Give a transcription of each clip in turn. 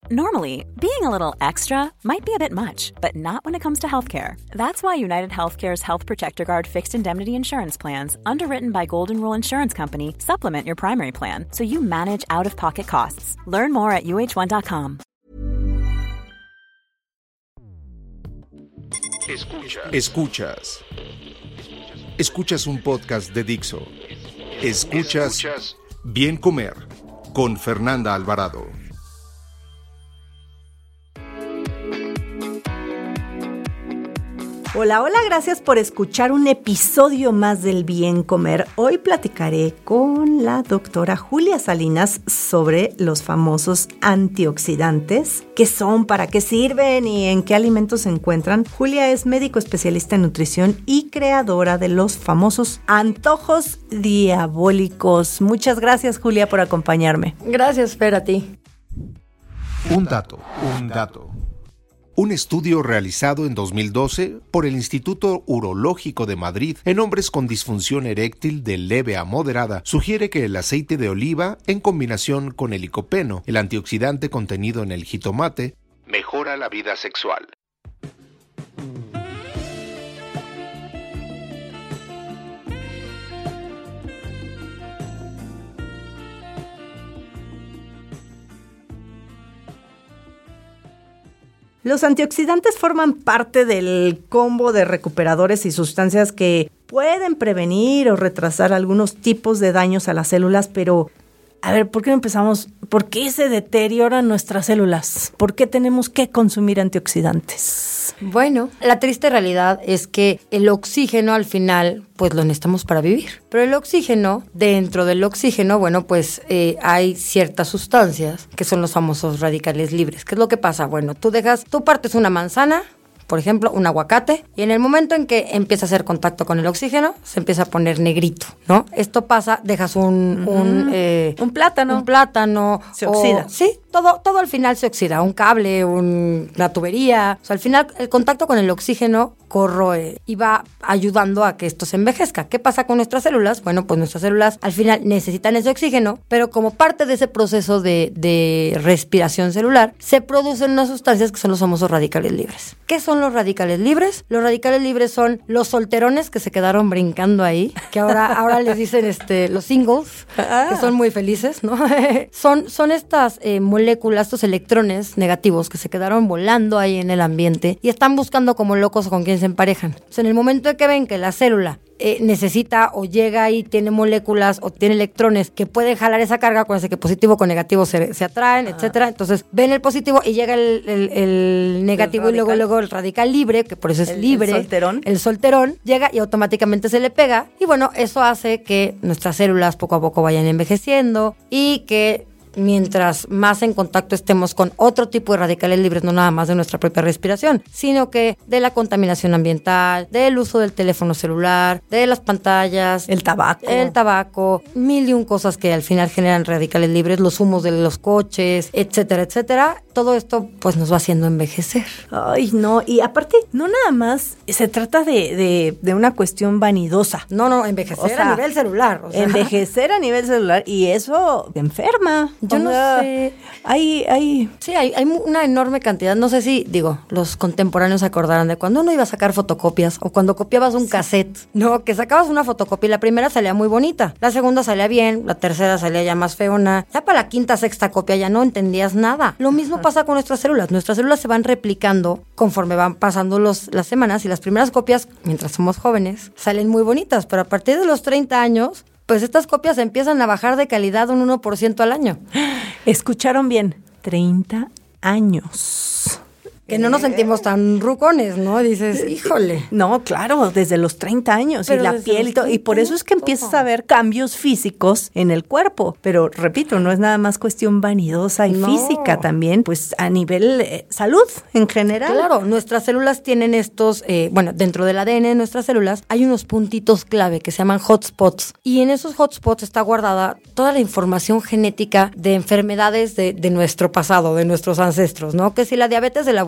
Normally, being a little extra might be a bit much, but not when it comes to healthcare. That's why United Healthcare's Health Protector Guard fixed indemnity insurance plans, underwritten by Golden Rule Insurance Company, supplement your primary plan so you manage out-of-pocket costs. Learn more at uh1.com. Escuchas un podcast de Dixo. Escuchas Bien Comer con Fernanda Alvarado. Hola, gracias por escuchar un episodio más del Bien Comer. Hoy platicaré con la doctora Julia Salinas sobre los famosos antioxidantes, qué son, para qué sirven y en qué alimentos se encuentran. Julia es médico especialista en nutrición y creadora de los famosos antojos diabólicos. Muchas gracias, Julia, por acompañarme. Gracias, Fer, a ti. Un dato. Un estudio realizado en 2012 por el Instituto Urológico de Madrid en hombres con disfunción eréctil de leve a moderada sugiere que el aceite de oliva, en combinación con el licopeno, el antioxidante contenido en el jitomate, mejora la vida sexual. Los antioxidantes forman parte del combo de recuperadores y sustancias que pueden prevenir o retrasar algunos tipos de daños a las células, pero a ver, ¿por qué no empezamos? ¿Por qué se deterioran nuestras células? ¿Por qué tenemos que consumir antioxidantes? Bueno, la triste realidad es que el oxígeno al final, pues lo necesitamos para vivir. Pero el oxígeno, dentro del oxígeno, bueno, pues hay ciertas sustancias que son los famosos radicales libres. ¿Qué es lo que pasa? Bueno, tú partes una manzana, por ejemplo, un aguacate, y en el momento en que empieza a hacer contacto con el oxígeno, se empieza a poner negrito, ¿no? Esto pasa, dejas un plátano. Un plátano. Se oxida. Sí, todo al final se oxida. Un cable, una tubería. O sea, al final el contacto con el oxígeno corroe y va ayudando a que esto se envejezca. ¿Qué pasa con nuestras células? Bueno, pues nuestras células al final necesitan ese oxígeno, pero como parte de ese proceso de respiración celular, se producen unas sustancias que son los famosos radicales libres. ¿Qué son los radicales libres? Los radicales libres son los solterones que se quedaron brincando ahí, que ahora les dicen los singles, que son muy felices, ¿no? Son estas moléculas, estos electrones negativos que se quedaron volando ahí en el ambiente y están buscando como locos con quién se emparejan. O sea, en el momento de que ven que la célula necesita o llega y tiene moléculas o tiene electrones que pueden jalar esa carga, acuérdense que positivo con negativo se atraen, etcétera. Entonces ven el positivo y llega el negativo y luego el radical libre, que por eso es libre. El solterón llega y automáticamente se le pega. Y bueno, eso hace que nuestras células poco a poco vayan envejeciendo y que mientras más en contacto estemos con otro tipo de radicales libres, no nada más de nuestra propia respiración, sino que de la contaminación ambiental, del uso del teléfono celular, de las pantallas, el tabaco, mil y un cosas que al final generan radicales libres, los humos de los coches, etcétera. Todo esto pues nos va haciendo envejecer. Ay, no, y aparte, no nada más se trata de una cuestión vanidosa. No, envejecer a nivel celular. O sea. Envejecer a nivel celular, y eso te enferma. Yo no sé. Sí, hay una enorme cantidad. No sé si, los contemporáneos se acordarán de cuando uno iba a sacar fotocopias o cuando copiabas un cassette, ¿no? Que sacabas una fotocopia y la primera salía muy bonita, la segunda salía bien, la tercera salía ya más feona. Ya para la quinta, sexta copia ya no entendías nada. Lo mismo pasa con nuestras células. Nuestras células se van replicando conforme van pasando las semanas y las primeras copias, mientras somos jóvenes, salen muy bonitas, pero a partir de los 30 años... pues estas copias empiezan a bajar de calidad un 1% al año. Escucharon bien, 30 años. Que no nos sentimos tan rucones, ¿no? Dices, híjole. No, claro, desde los 30 años. Pero y la piel y todo. Y por eso es que empiezas a ver cambios físicos en el cuerpo. Pero, repito, no es nada más cuestión vanidosa y física también, pues a nivel salud en general. Claro, nuestras células tienen estos, dentro del ADN de nuestras células hay unos puntitos clave que se llaman hotspots. Y en esos hotspots está guardada toda la información genética de enfermedades de nuestro pasado, de nuestros ancestros, ¿no? Que si la diabetes de la abuelita,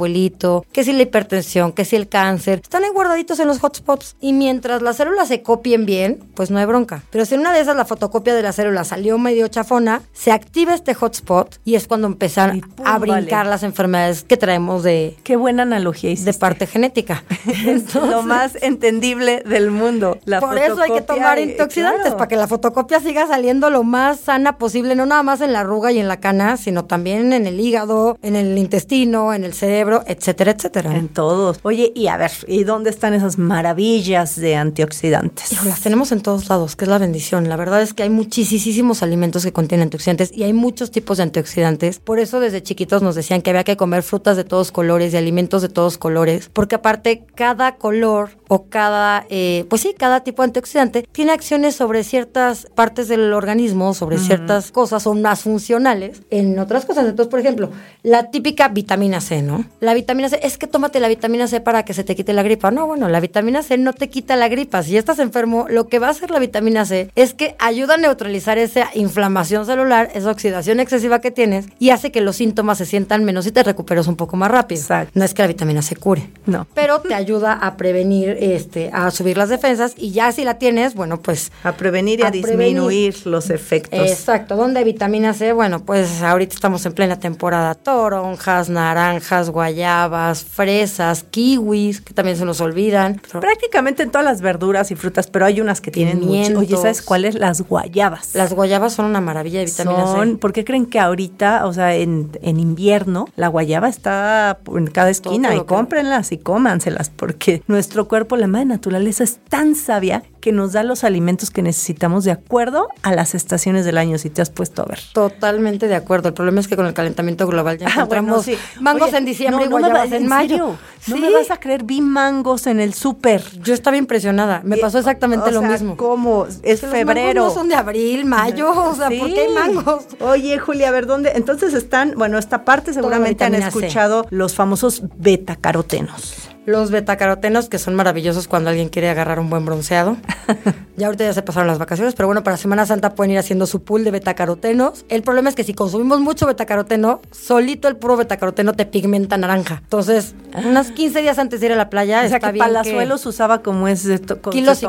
abuelito, que si la hipertensión, que si el cáncer, están ahí guardaditos en los hotspots. Y mientras las células se copien bien, pues no hay bronca. Pero si en una de esas la fotocopia de la célula salió medio chafona, se activa este hotspot y es cuando empiezan a brincar las enfermedades que traemos de... Qué buena analogía hiciste. De parte genética. Entonces, lo más entendible del mundo. Por eso hay que tomar antioxidantes, claro, para que la fotocopia siga saliendo lo más sana posible, no nada más en la arruga y en la cana, sino también en el hígado, en el intestino, en el cerebro, etcétera, etcétera. En todos. Oye, y a ver, ¿y dónde están esas maravillas de antioxidantes? Las tenemos en todos lados, que es la bendición. La verdad es que hay muchísimos alimentos que contienen antioxidantes y hay muchos tipos de antioxidantes. Por eso desde chiquitos nos decían que había que comer frutas de todos colores y alimentos de todos colores, porque aparte cada color o cada tipo de antioxidante tiene acciones sobre ciertas partes del organismo, sobre ciertas cosas, son más funcionales en otras cosas. Entonces, por ejemplo, la típica vitamina C, ¿no? La vitamina C, es que tómate la vitamina C para que se te quite la gripa. No, bueno, la vitamina C no te quita la gripa. Si ya estás enfermo, lo que va a hacer la vitamina C es que ayuda a neutralizar esa inflamación celular, esa oxidación excesiva que tienes y hace que los síntomas se sientan menos y te recuperes un poco más rápido. Exacto. No es que la vitamina C cure, no, pero te ayuda a prevenir, a subir las defensas y ya si la tienes, bueno, pues... A prevenir y a disminuir los efectos. Exacto. ¿Dónde hay vitamina C? Bueno, pues ahorita estamos en plena temporada. Toronjas, naranjas, guayabas, fresas, kiwis, que también se nos olvidan. Prácticamente en todas las verduras y frutas, pero hay unas que tienen mucho. Oye, ¿sabes cuáles? Las guayabas. Las guayabas son una maravilla de vitamina C. ¿Por qué creen que ahorita, o sea, en invierno, la guayaba está en cada esquina? Y cómprenlas y cómanselas, porque nuestro cuerpo, la madre naturaleza, es tan sabia que nos da los alimentos que necesitamos de acuerdo a las estaciones del año, si te has puesto a ver. Totalmente de acuerdo. El problema es que con el calentamiento global ya encontramos mangos en diciembre y guayabas en mayo. No me vas a creer, vi mangos en el súper. Yo estaba impresionada. Me pasó exactamente lo mismo. ¿Cómo? Es febrero. Los mangos no son de abril, mayo, o sea, ¿por qué hay mangos? Oye, Julia, a ver, ¿dónde? Entonces están, bueno, esta parte seguramente han escuchado los famosos betacarotenos. Los betacarotenos, que son maravillosos cuando alguien quiere agarrar un buen bronceado. Ya ahorita ya se pasaron las vacaciones, pero bueno, para Semana Santa pueden ir haciendo su pool de betacarotenos. El problema es que si consumimos mucho betacaroteno, solito el puro betacaroteno te pigmenta naranja. Entonces, unos 15 días antes de ir a la playa, o sea, está que bien Palazuelos usaba como kilos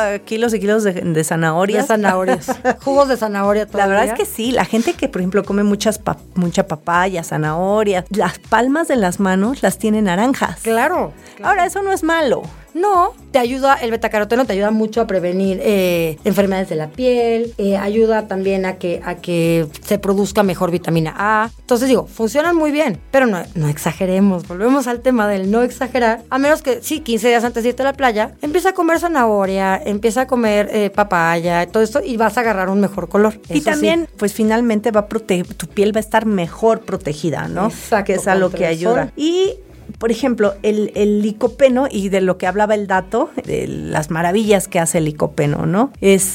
y kilos de zanahorias. De zanahorias. Jugos de zanahoria todavía. La verdad es que sí, la gente que, por ejemplo, come mucha papaya, zanahoria, las palmas de las manos las tiene naranjas. Claro. Ahora, eso no es malo. No, el betacaroteno te ayuda mucho a prevenir enfermedades de la piel, ayuda también a que se produzca mejor vitamina A. Entonces digo, funcionan muy bien, pero no exageremos. Volvemos al tema del no exagerar, a menos que sí, 15 días antes de irte a la playa, empieza a comer zanahoria, empieza a comer papaya, todo esto y vas a agarrar un mejor color. Y también, pues finalmente tu piel va a estar mejor protegida, ¿no? Exacto. Que es a lo que ayuda. Y por ejemplo, el licopeno, y de lo que hablaba el dato, de las maravillas que hace el licopeno, ¿no?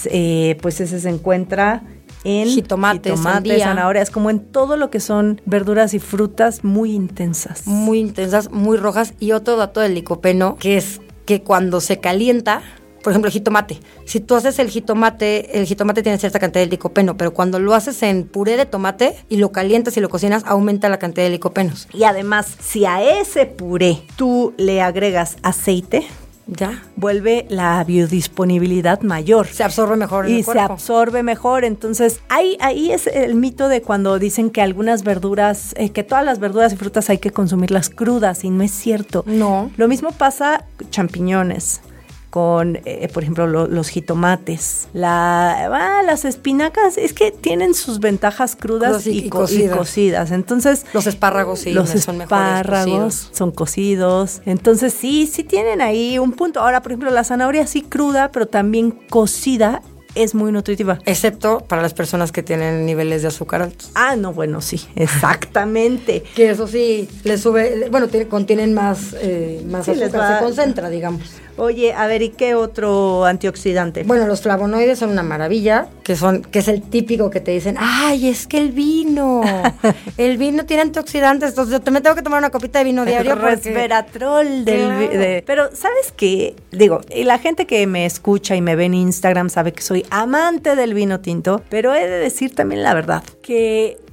Pues ese se encuentra en jitomate, zanahorias, como en todo lo que son verduras y frutas muy intensas. Muy intensas, muy rojas. Y otro dato del licopeno, que es que cuando se calienta, por ejemplo, el jitomate. Si tú haces el jitomate tiene cierta cantidad de licopeno, pero cuando lo haces en puré de tomate y lo calientas y lo cocinas, aumenta la cantidad de licopenos. Y además, si a ese puré tú le agregas aceite, ya vuelve la biodisponibilidad mayor. Se absorbe mejor en el cuerpo. Y se absorbe mejor. Entonces, ahí es el mito de cuando dicen que algunas verduras, que todas las verduras y frutas hay que consumirlas crudas, y no es cierto. No. Lo mismo pasa con champiñones, con, por ejemplo, los jitomates, las espinacas, es que tienen sus ventajas crudas y cocidas. Entonces, los espárragos sí, son mejores son cocidos. Entonces, sí tienen ahí un punto. Ahora, por ejemplo, la zanahoria sí cruda, pero también cocida, es muy nutritiva. Excepto para las personas que tienen niveles de azúcar altos. Ah, no, bueno, sí, exactamente. Que eso sí, les sube, bueno, contienen más azúcar, se concentra, digamos. Oye, a ver, ¿y qué otro antioxidante? Bueno, los flavonoides son una maravilla, que es el típico que te dicen, ¡ay, es que el vino tiene antioxidantes! Entonces yo me tengo que tomar una copita de vino diario. Resveratrol. Pero, ¿sabes qué? Digo, y la gente que me escucha y me ve en Instagram sabe que soy amante del vino tinto, pero he de decir también la verdad, que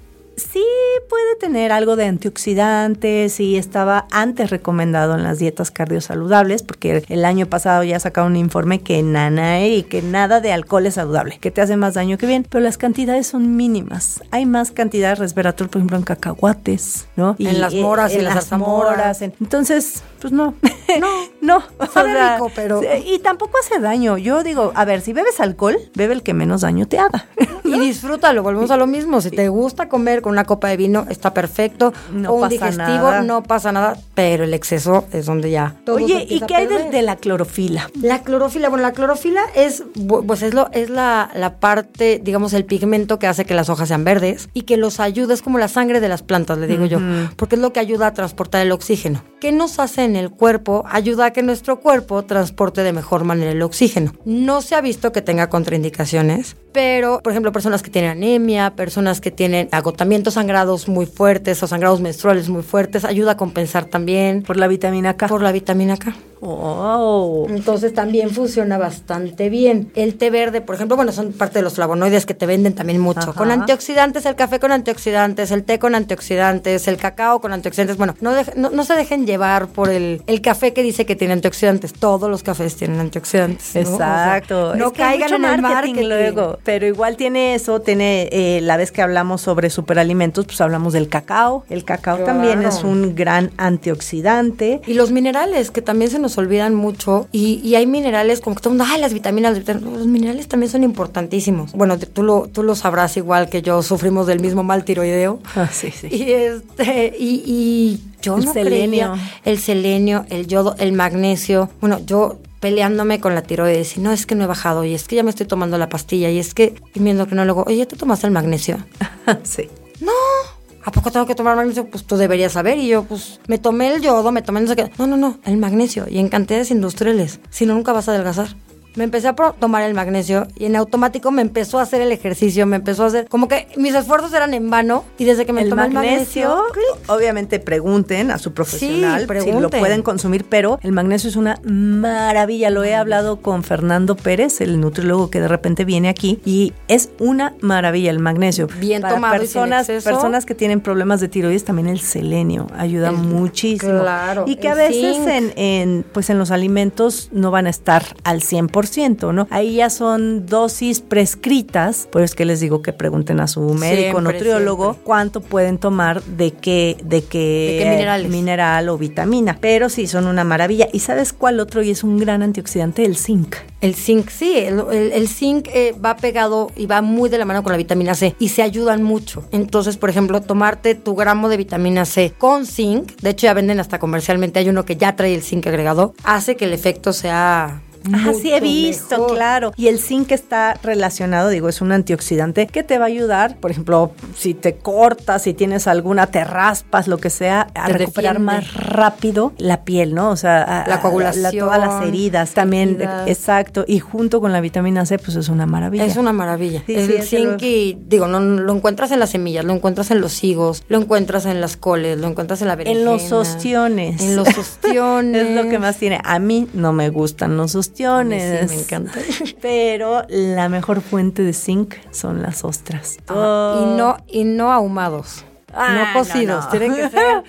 Sí puede tener algo de antioxidantes y estaba antes recomendado en las dietas cardiosaludables, porque el año pasado ya sacaron un informe que y que nada de alcohol es saludable, que te hace más daño que bien, pero las cantidades son mínimas. Hay más cantidad de resveratrol, por ejemplo, en cacahuates, ¿no? Y en las moras, en las zarzamoras. Entonces, pues no. No. Sabe rico, pero... Y tampoco hace daño. Yo digo, a ver, si bebes alcohol, bebe el que menos daño te haga. Y disfrútalo, volvemos a lo mismo. Si te gusta comer con una copa de vino, está perfecto. No o un pasa digestivo, nada. No pasa nada, pero el exceso es donde ya todo se Oye, ¿y empieza qué a hay perder. de la clorofila? La clorofila, bueno, la clorofila es la parte, digamos, el pigmento que hace que las hojas sean verdes y que los ayuda, es como la sangre de las plantas, le digo yo, porque es lo que ayuda a transportar el oxígeno. ¿Qué nos hace en el cuerpo? Ayuda a que nuestro cuerpo transporte de mejor manera el oxígeno. No se ha visto que tenga contraindicaciones, pero, por ejemplo, personas que tienen anemia, personas que tienen agotamientos sangrados muy fuertes o sangrados menstruales muy fuertes, ayuda a compensar también. Por la vitamina K. Por la vitamina K. Oh. Entonces también funciona bastante bien. El té verde, por ejemplo, bueno, son parte de los flavonoides que te venden también mucho. Ajá. Con antioxidantes, el café con antioxidantes, el té con antioxidantes, el cacao con antioxidantes. Bueno, no se dejen llevar por el café que dice que tiene antioxidantes. Todos los cafés tienen antioxidantes, ¿no? Exacto. O sea, no es que hay caigan mucho en el marketing luego. Pero igual tiene eso, la vez que hablamos sobre superalimentos, pues hablamos del cacao. El cacao también es un gran antioxidante. Y los minerales, que también se nos olvidan mucho, y hay minerales como que todo el mundo, las vitaminas, los minerales también son importantísimos. Bueno, tú lo sabrás igual que yo, sufrimos del mismo mal tiroideo. Sí. Y yo el no selenio. creía, el selenio, el yodo, el magnesio. Bueno, yo peleándome con la tiroides y no, es que no he bajado, y es que ya me estoy tomando la pastilla, y es que, y mi endocrinólogo, oye, ¿te tomaste el magnesio? Sí. No. ¿A poco tengo que tomar magnesio? Pues tú deberías saber. Y yo, pues, me tomé el yodo, me tomé no sé qué. No, el magnesio. Y en cantidades industriales. Si no, nunca vas a adelgazar. Me empecé a tomar el magnesio y en automático me empezó a hacer el ejercicio, me empezó a hacer... Como que mis esfuerzos eran en vano y desde que me tomé el magnesio... Obviamente pregunten a su profesional si lo pueden consumir, pero el magnesio es una maravilla. Lo he hablado con Fernando Pérez, el nutriólogo que de repente viene aquí, y es una maravilla el magnesio. Bien para tomado personas que tienen problemas de tiroides, también el selenio ayuda muchísimo. Claro. Y que a veces en los alimentos no van a estar al 100%. ¿No? Ahí ya son dosis prescritas, por eso es que les digo que pregunten a su médico nutriólogo cuánto pueden tomar de qué mineral o vitamina. Pero sí, son una maravilla. ¿Y sabes cuál otro? Y es un gran antioxidante, el zinc. El zinc, sí, el zinc va pegado y va muy de la mano con la vitamina C y se ayudan mucho. Entonces, por ejemplo, tomarte tu gramo de vitamina C con zinc, de hecho ya venden hasta comercialmente, hay uno que ya trae el zinc agregado, hace que el efecto sea... Sí he visto, mejor. Claro. Y el zinc está relacionado, es un antioxidante que te va a ayudar, por ejemplo, si te cortas, si tienes te raspas, lo que sea, a recuperar más rápido la piel, ¿no? O sea, la coagulación, todas las heridas. También, exacto. Y junto con la vitamina C, pues es una maravilla. Es una maravilla. Sí, el zinc, no lo encuentras en las semillas, lo encuentras en los higos, lo encuentras en las coles, lo encuentras en la berenjena. En los ostiones. En los ostiones. Es lo que más tiene. A mí no me gustan los ostiones. Sí, me encanta. Pero la mejor fuente de zinc son las ostras. Y no ahumados. No cocidos, tienen que ser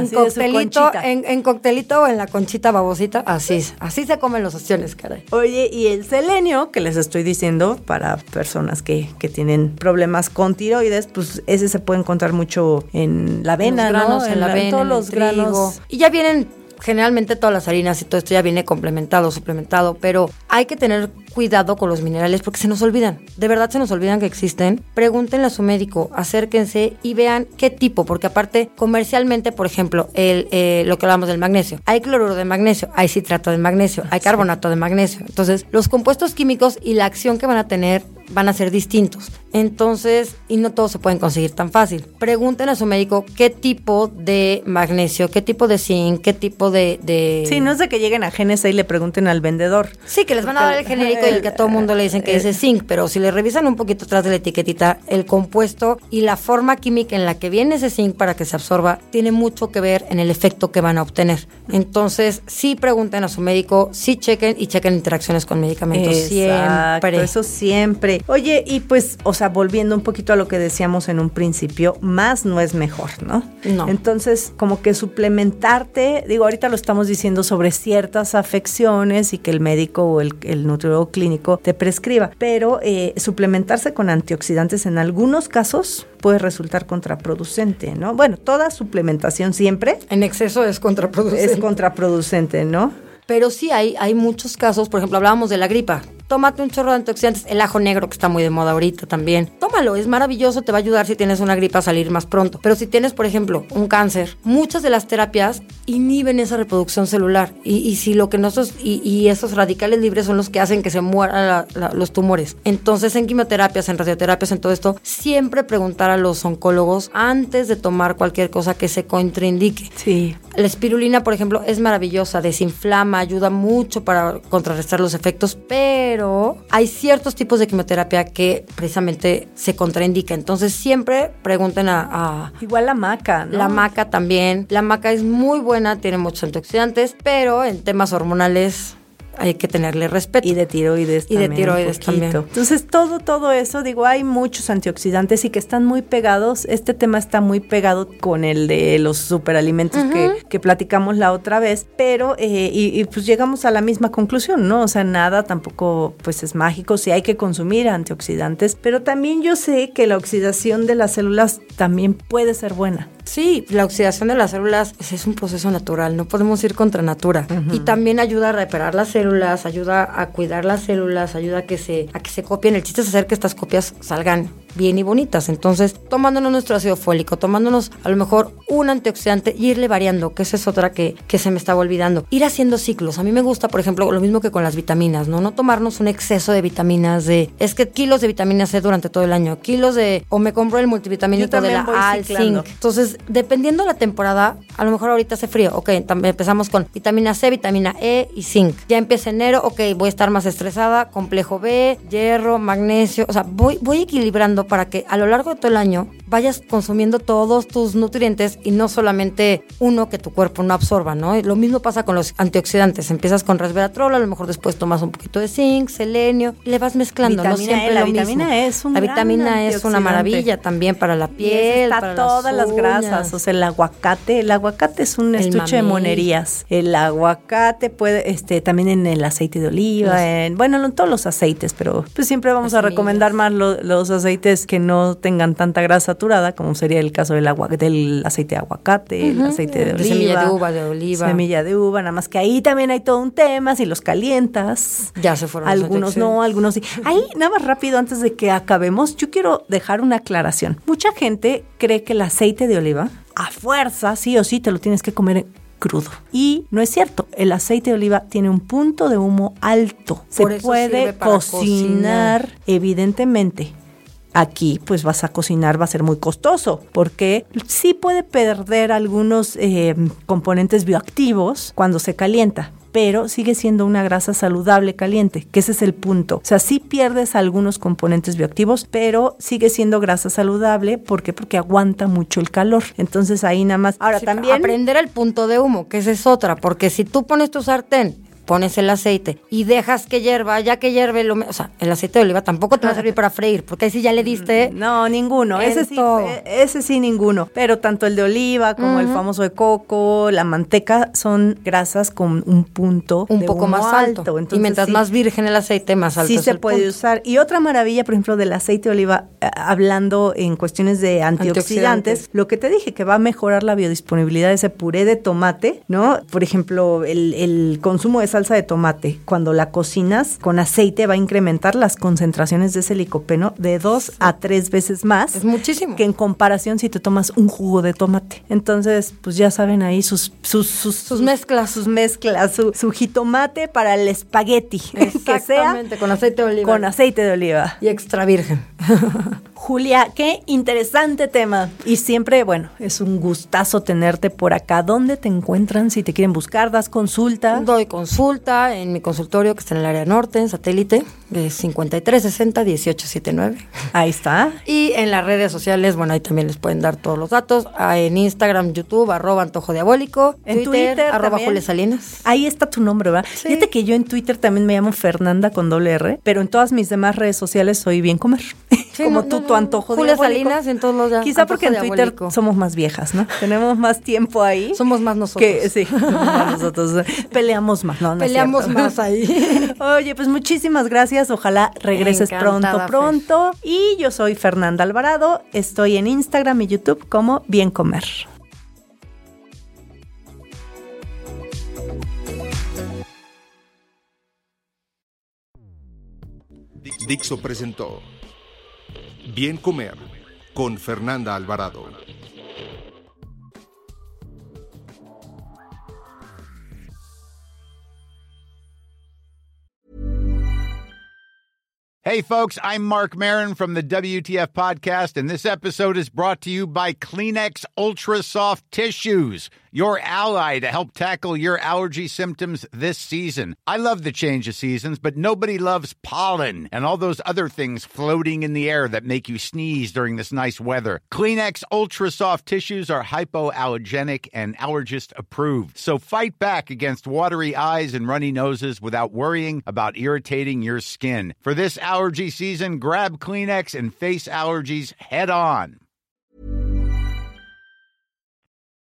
en coctelito o en la conchita babosita, así se comen los ostiones, caray. Oye, y el selenio, que les estoy diciendo, para personas que tienen problemas con tiroides, pues ese se puede encontrar mucho en la avena, en los granos, ¿no? en la avena, todos en los el trigo. granos. Y ya vienen... Generalmente todas las harinas y todo esto ya viene complementado, suplementado, pero hay que tener cuidado con los minerales porque se nos olvidan. De verdad se nos olvidan que existen. Pregúntenle a su médico, acérquense y vean qué tipo, porque aparte comercialmente, por ejemplo, lo que hablamos del magnesio. Hay cloruro de magnesio, hay citrato de magnesio, hay carbonato de magnesio. Entonces, los compuestos químicos y la acción que van a tener van a ser distintos. Entonces, y no todos se pueden conseguir tan fácil. Pregunten a su médico qué tipo de magnesio, qué tipo de zinc, qué tipo de... Sí, no es de que lleguen a GNC y le pregunten al vendedor. Sí, que les van a dar el genérico y el que a todo mundo le dicen que es zinc, pero si le revisan un poquito atrás de la etiquetita, el compuesto y la forma química en la que viene ese zinc para que se absorba, tiene mucho que ver en el efecto que van a obtener. Entonces, sí pregunten a su médico, sí chequen interacciones con medicamentos. Exacto, siempre. Eso siempre. Oye, y pues, o sea, volviendo un poquito a lo que decíamos en un principio, más no es mejor, ¿no? No. Entonces, como que suplementarte, digo, ahorita lo estamos diciendo sobre ciertas afecciones y que el médico o el nutriólogo clínico te prescriba, pero suplementarse con antioxidantes en algunos casos puede resultar contraproducente, ¿no? Bueno, toda suplementación siempre En exceso es contraproducente. es contraproducente, ¿no? Pero sí hay muchos casos, por ejemplo, hablábamos de la gripa. Tómate un chorro de antioxidantes, el ajo negro que está muy de moda ahorita también. Tómalo, es maravilloso, te va a ayudar si tienes una gripa a salir más pronto. Pero si tienes, por ejemplo, un cáncer, muchas de las terapias inhiben esa reproducción celular. Y si lo que nosotros, y esos radicales libres son los que hacen que se mueran los tumores. Entonces, en quimioterapias, en radioterapias, en todo esto, siempre preguntar a los oncólogos antes de tomar cualquier cosa que se contraindique. Sí. La espirulina, por ejemplo, es maravillosa, desinflama, ayuda mucho para contrarrestar los efectos, pero hay ciertos tipos de quimioterapia que precisamente se contraindica. Entonces, siempre pregunten a Igual la maca, ¿no? la maca también. La maca es muy buena, tiene muchos antioxidantes, pero en temas hormonales hay que tenerle respeto. Y de tiroides Y de también. tiroides también. Entonces, todo eso, digo, hay muchos antioxidantes y que están muy pegados. Este tema está muy pegado con el de los superalimentos que platicamos la otra vez, pero, y pues llegamos a la misma conclusión, ¿no? O sea, nada tampoco, pues es mágico, sí hay que consumir antioxidantes, pero también yo sé que la oxidación de las células también puede ser buena. Sí, la oxidación de las células es un proceso natural, no podemos ir contra natura. Y también ayuda a reparar las células, ayuda a cuidar las células, ayuda a que se copien. El chiste es hacer que estas copias salgan bien y bonitas. Entonces, tomándonos nuestro ácido fólico, tomándonos a lo mejor un antioxidante y irle variando, que esa es otra que se me estaba olvidando. Ir haciendo ciclos. A mí me gusta, por ejemplo, lo mismo que con las vitaminas, ¿no? No tomarnos un exceso de vitaminas es que kilos de vitamina C durante todo el año, o me compro el multivitamínico de la A al zinc. Entonces, dependiendo de la temporada, a lo mejor ahorita hace frío, ok, empezamos con vitamina C, vitamina E y zinc. Ya empieza enero, ok, voy a estar más estresada, complejo B, hierro, magnesio, o sea, voy equilibrando para que a lo largo de todo el año vayas consumiendo todos tus nutrientes y no solamente uno que tu cuerpo no absorba, ¿no? Y lo mismo pasa con los antioxidantes. Empiezas con resveratrol, a lo mejor después tomas un poquito de zinc, selenio, le vas mezclando, no siempre la lo vitamina mismo. E es un La gran vitamina E es una antioxidante. maravilla también para la piel, está para todas las uñas. grasas, o sea, el aguacate es un El estuche de mamey. monerías. El aguacate puede, también en el aceite de oliva, en todos los aceites, pero pues siempre vamos Las a recomendar más los aceites que no tengan tanta grasa saturada, como sería el caso del aceite de aguacate, el aceite de oliva. Semilla de uva, de oliva. Semilla de uva, nada más que ahí también hay todo un tema, si los calientas. Ya se fueron los Algunos no, algunos sí. Ahí, nada más rápido, antes de que acabemos, yo quiero dejar una aclaración. Mucha gente cree que el aceite de oliva, a fuerza, sí o sí, te lo tienes que comer crudo. Y no es cierto. El aceite de oliva tiene un punto de humo alto. Se Por eso puede sirve para cocinar, evidentemente. Aquí pues vas a cocinar, va a ser muy costoso, porque sí puede perder algunos componentes bioactivos cuando se calienta, pero sigue siendo una grasa saludable caliente, que ese es el punto. O sea, sí pierdes algunos componentes bioactivos, pero sigue siendo grasa saludable. ¿Por qué? Porque aguanta mucho el calor. Entonces ahí nada más. Ahora Sí, también aprender el punto de humo, que esa es otra, porque si tú pones tu sartén, pones el aceite y dejas que hierva, ya que hierve, o sea, el aceite de oliva tampoco te va a servir para freír, porque ahí sí ya le diste. No, ninguno. En todo. Ese sí, ninguno. Pero tanto el de oliva como el famoso de coco, la manteca, son grasas con un punto Un de poco humo más alto. Entonces, Y mientras sí, más virgen el aceite, más alto sí es se el puede punto. usar. Y otra maravilla, por ejemplo, del aceite de oliva, hablando en cuestiones de antioxidantes, lo que te dije, que va a mejorar la biodisponibilidad de ese puré de tomate, ¿no? Por ejemplo, el consumo de salsa de tomate, cuando la cocinas con aceite, va a incrementar las concentraciones de ese licopeno de 2 a 3 veces más. Es muchísimo. Que en comparación si te tomas un jugo de tomate. Entonces, pues ya saben ahí sus mezclas. Sus mezclas, su jitomate para el espagueti. Que sea Exactamente, con aceite de oliva. con aceite de oliva. Y extra virgen. Julia, qué interesante tema. Y siempre, bueno, es un gustazo tenerte por acá. ¿Dónde te encuentran? Si te quieren buscar, das consulta. Doy consulta en mi consultorio que está en el área norte, en Satélite, de 5360-1879. Ahí está. Y en las redes sociales, bueno, ahí también les pueden dar todos los datos. En Instagram, YouTube, @antojodiabólico. En Twitter @Julia Salinas. Ahí está tu nombre, ¿verdad? Sí. Fíjate que yo en Twitter también me llamo Fernanda con R, pero en todas mis demás redes sociales soy Bien Comer. Sí, Como tu antojo Julia diabólico. Salinas en todos los Quizá porque en Antojo Twitter Diabólico. somos más viejas, ¿no? Tenemos más tiempo ahí. Somos más nosotros. Sí, somos más nosotros. Peleamos más, no es Peleamos cierto. más ahí. Oye, pues muchísimas gracias. Ojalá regreses Encantada, pronto. Y yo soy Fernanda Alvarado. Estoy en Instagram y YouTube como Bien Comer. Dixo presentó Bien Comer con Fernanda Alvarado. Hey, folks, I'm Mark Maron from the WTF Podcast, and this episode is brought to you by Kleenex Ultra Soft Tissues, your ally to help tackle your allergy symptoms this season. I love the change of seasons, but nobody loves pollen and all those other things floating in the air that make you sneeze during this nice weather. Kleenex Ultra Soft Tissues are hypoallergenic and allergist approved, so fight back against watery eyes and runny noses without worrying about irritating your skin. For this allergy season, grab Kleenex and face allergies head on.